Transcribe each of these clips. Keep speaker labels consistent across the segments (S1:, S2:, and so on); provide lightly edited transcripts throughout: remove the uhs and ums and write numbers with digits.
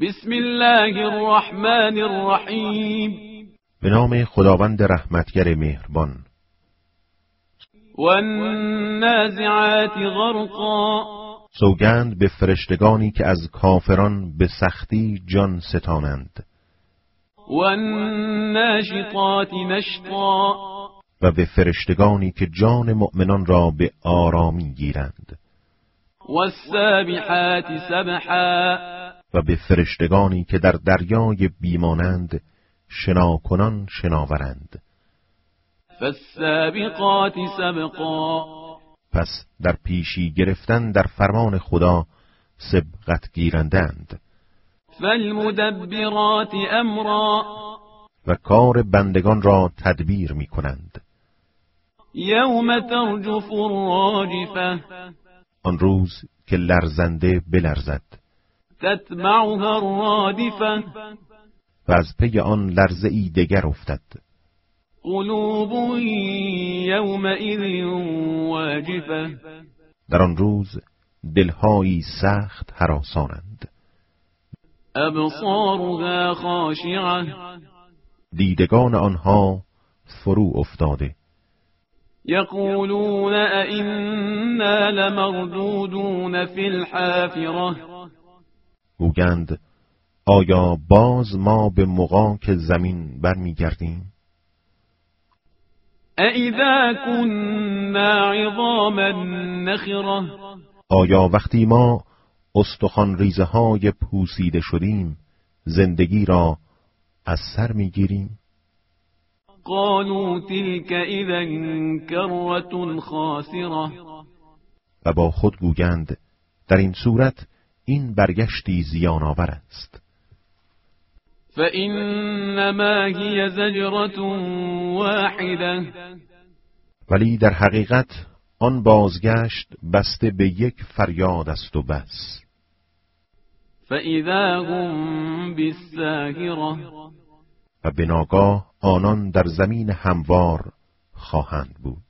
S1: بسم الله الرحمن الرحیم.
S2: به نام خداوند رحمتگر مهربان.
S1: والنازعات غرقا.
S2: سوگند به فرشتگانی که از کافران به سختی جان ستانند.
S1: والناشطات نشطا.
S2: و به فرشتگانی که جان مؤمنان را به آرامی گیرند.
S1: والسابحات سبحا.
S2: و به فرشتگانی که در دریای بیمانند شناکنان شناورند.
S1: فالسابقات سبقا.
S2: پس در پیشی گرفتن در فرمان خدا سبقت گیرندند.
S1: فالمدبرات امرا.
S2: و کار بندگان را تدبیر می کنند.
S1: یوم ترجف الراجفه.
S2: آن روز که لرزنده بلرزد.
S1: تتبعها الرادفه.
S2: و از پی آن لرزه ای دگر افتد.
S1: قلوب یومئذ واجفه.
S2: در آن روز دلهایی سخت هراسانند.
S1: ابصارها خاشعه.
S2: دیدگان آنها فرو افتاده.
S1: یقولون ائنا لمردودون فی الحافره.
S2: گویند آیا باز ما به مغاک زمین برمیگردیم؟
S1: أَإِذَا كُنَّا عِظَامًا نَخِرَةً.
S2: آیا وقتی ما استخوان ریزه های پوسیده شدیم زندگی را از سر میگیریم؟
S1: قالوا تلك اذا كرة خاسرة.
S2: و با خود گویند در این صورت این برگشتی زیان آور است.
S1: فإنما هي زجرة واحدة.
S2: ولی در حقیقت آن بازگشت بسته به یک فریاد است و بس.
S1: فإذا هم بالساهرة.
S2: و به ناگاه آنان در زمین هموار خواهند بود.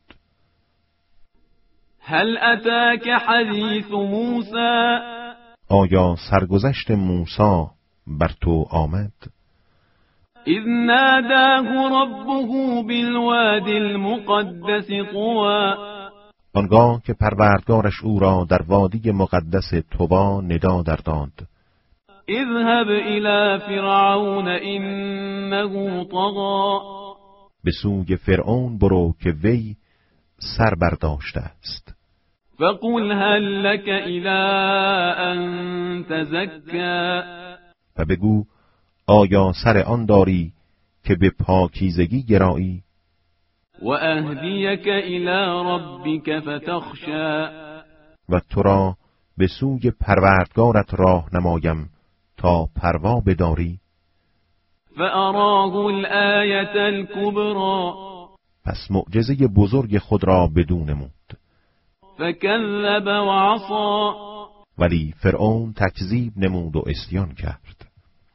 S1: هل اتاک حدیث موسی.
S2: آیا سرگذشت موسی بر تو آمد؟
S1: اذ ناداه ربه بالوادی المقدس طوى.
S2: آنگاه که پروردگارش او را در وادی مقدس طوا ندا در داد.
S1: اذهب الى فرعون انه طغى.
S2: به سوی فرعون برو که وی سر برداشته است.
S1: فقل هل لك الى ان تزكى.
S2: و بگو آیا سر آن داری که به پاکیزگی گرایی؟
S1: و اهدیک الى ربک فتخشى.
S2: و تو را به سوی پروردگارت راه نمایم تا پروا بداری.
S1: فاراه الآیة الکبری.
S2: پس معجزه بزرگ خود را بدو نمود.
S1: فکذب وعصی.
S2: ولی فرعون تکذیب نمود و عصیان کرد.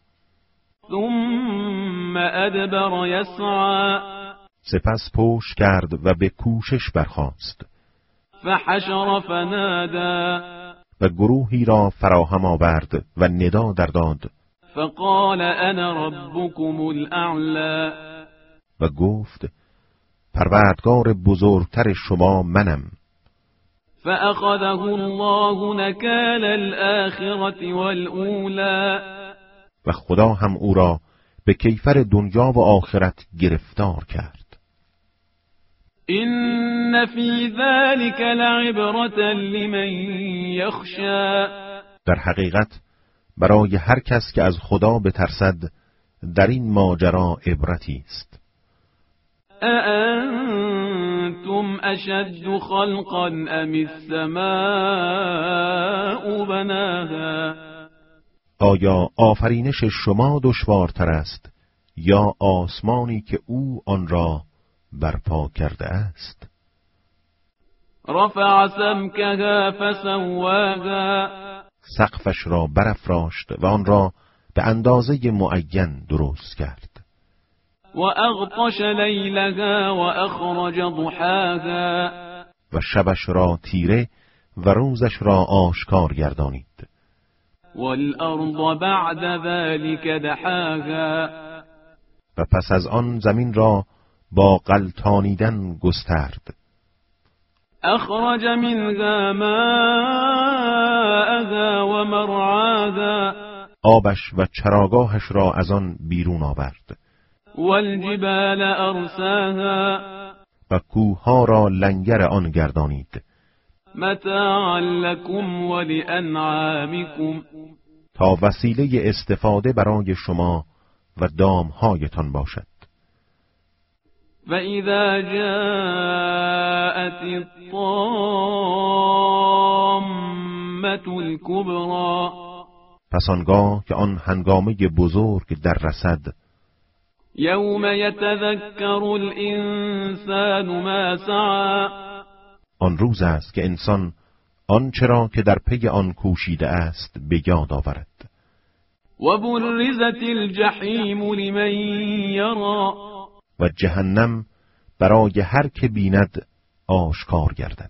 S1: ثم ادبر یسعی.
S2: سپس پشت کرد و به کوشش برخاست.
S1: فحشر فنادی.
S2: و گروهی را فراهم آورد و ندا در داد.
S1: فقال انا ربكم الاعلى.
S2: و گفت پروردگار بزرگتر شما منم.
S1: فأخذه الله نكال الآخرة والأولى.
S2: و خدا هم او را به کیفر دنیا و آخرت گرفتار کرد.
S1: إن في ذلك لعبرة لمن يخشى.
S2: در حقیقت برای هر کس که از خدا بترسد در این ماجرا عبرتی است.
S1: أأنتم أشد خلقا أم السماء بناها.
S2: آیا آفرینش شما دشوارتر است یا آسمانی که او آن را برپا کرده است؟
S1: رفع سمكها فسواها.
S2: سقفش را برافراشت و آن را به اندازه معین درست کرد.
S1: و اغطش لیلها و اخرج ضحاها.
S2: و شبش را تیره و روزش را آشکار گردانید.
S1: والأرض بعد ذلك دحاها
S2: و پس از آن زمین را با غلتانیدن گسترد.
S1: أخرج منها ماءها ومرعاها
S2: آبش و چراگاهش را از آن بیرون آورد.
S1: والجبال أرساها
S2: و کوهها را لنگر آن گردانید.
S1: متاعا لكم ولأنعامكم
S2: تا وسیله استفاده برای شما و دامهایتان باشد.
S1: فإذا جاءت الطامة الكبرى
S2: پس آنگاه که آن هنگامه بزرگ در رسد،
S1: يوم يتذكر الإنسان ما سعى
S2: آن روز است که انسان آنچه را که در پی آن کوشیده است به یاد آورد.
S1: وبرزت الجحیم لمن یرى
S2: و جهنم برای هر که بیند آشکار گردد.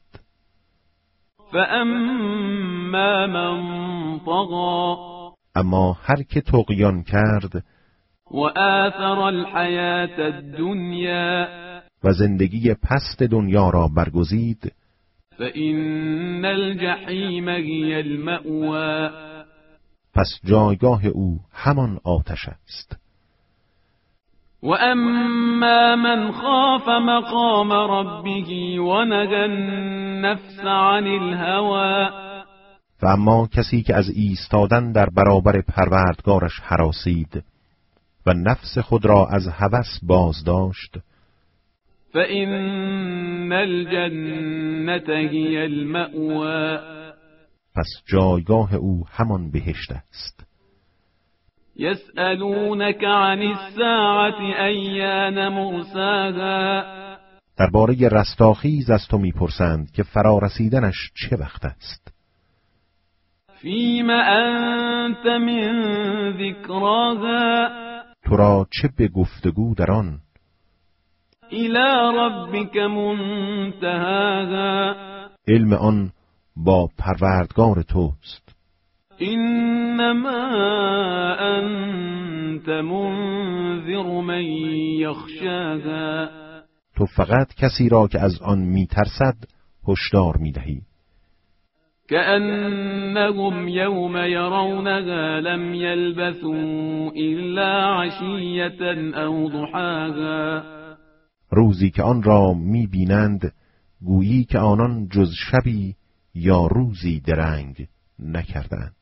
S1: فاما من طغى
S2: اما هر که طغیان کرد
S1: وآثر الحیاة الدنیا
S2: و زندگی پست دنیا را برگزید،
S1: فإن الجحیم هی المأوى
S2: پس جایگاه او همان آتش است.
S1: وأما من خاف مقام ربه ونهى النفس عن الهوى
S2: و اما کسی که از ایستادن در برابر پروردگارش هراسید و نفس خود را از هوس باز داشت،
S1: فإن الجنة هي المأوى
S2: پس جایگاه او همان بهشت است.
S1: يسألونك عن الساعة أيان مرساها
S2: درباره رستاخیز از تو میپرسند که فرارسیدنش چه وقت است.
S1: فيما أنت من ذكراها
S2: تو را چه به گفتگو در آن؟
S1: إلى ربك منتهاها
S2: علم آن با پروردگار توست.
S1: إنما أنت منذر من يخشاها
S2: تو فقط کسی را که از آن میترسد هشدار میدهی.
S1: كأنهم يوم يرونها لم يلبثوا إلا عشية أو ضحاها
S2: روزی که آن را میبینند گویی که آنان جز شبی یا روزی درنگ نکردند.